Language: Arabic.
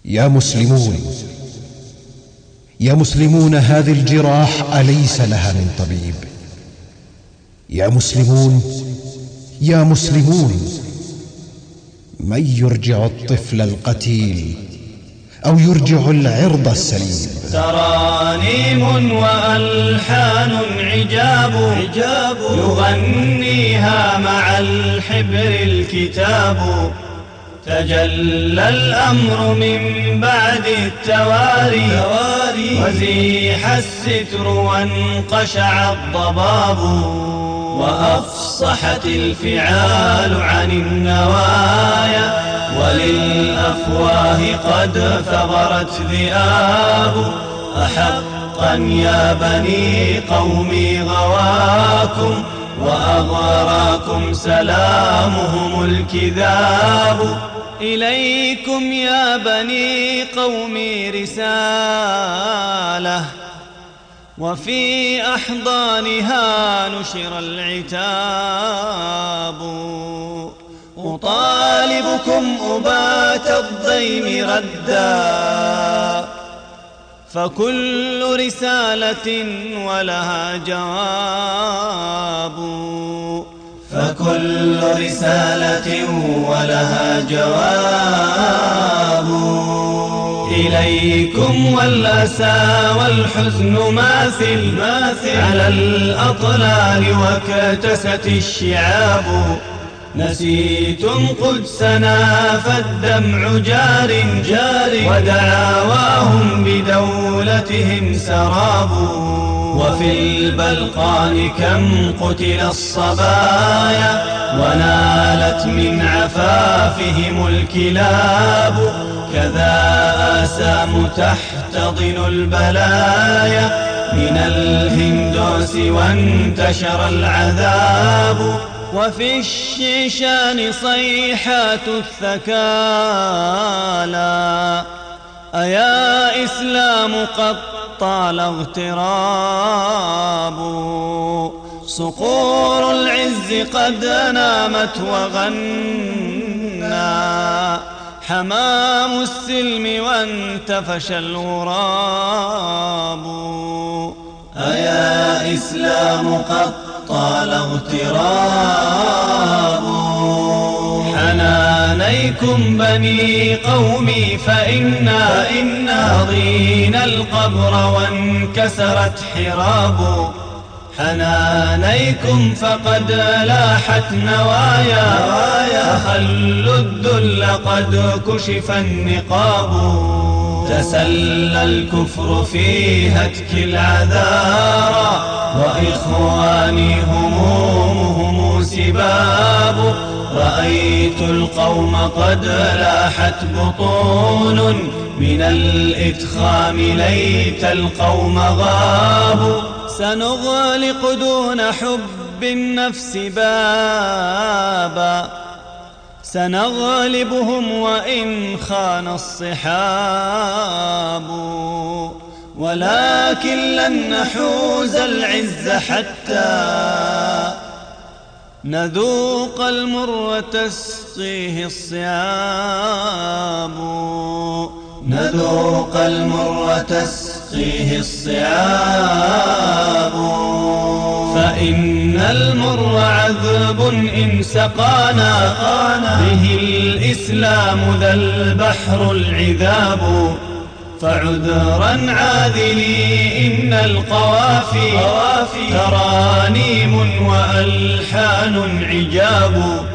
يا مسلمون، يا مسلمون، هذه الجراح أليس لها من طبيب؟ يا مسلمون، يا مسلمون، من يرجع الطفل القتيل أو يرجع العرض السليم؟ ترانيم وألحان عجاب يغنيها مع الحبر الكتاب. تجلى الأمر من بعد التواري وزيح الستر وانقشع الضباب. وأفصحت الفعال عن النوايا وللأفواه قد ثغرت ذئاب. أحقا يا بني قومي غواكم وأغراكم سلامهم الكذاب. إليكم يا بني قومي رسالة وفي أحضانها نشر العتاب. أطالبكم أبات الضيم ردا فكل رسالة ولها جواب. فكل رسالة ولها جواب. إليكم والأسى والحزن ماثل على الأطلال واكتست الشعاب. نسيتم قدسنا فالدمع جار ودعاواهم بدولتهم سراب. وفي البلقان كم قتل الصبايا ونالت من عفافهم الكلاب. كذا آسام تحتضن البلايا من الهندوس وانتشر العذاب. وفي الشيشان صيحات الثكالى أيا إسلام قد طال اغتراب. صقور العز قد نامت وغنى حمام السلم وانتفش الغراب. أيا إسلام قد طال اغتراب. حنانيكم بني قومي فإنا رضينا القبر وانكسرت حراب. حنانيكم فقد لاحت نوايا أخلوا الذل قد كشف النقاب. تسلى الكفر في هتك العذارى وإخواني همومهم سباب. رأيت القوم قد لاحت بطون من الإدخام ليت القوم غابوا. سنغلق دون حب النفس بابا سنغلبهم وإن خان الصحاب. ولكن لن نحوز العز حتى نذوق المر تسقيه الصعاب. نذوق المر تسقيه الصعاب. فإن المر عذب إن سقانا به الإسلام ذا البحر العذاب. فعذرا عاذلي إن القوافي ترانيم وألحان عجاب.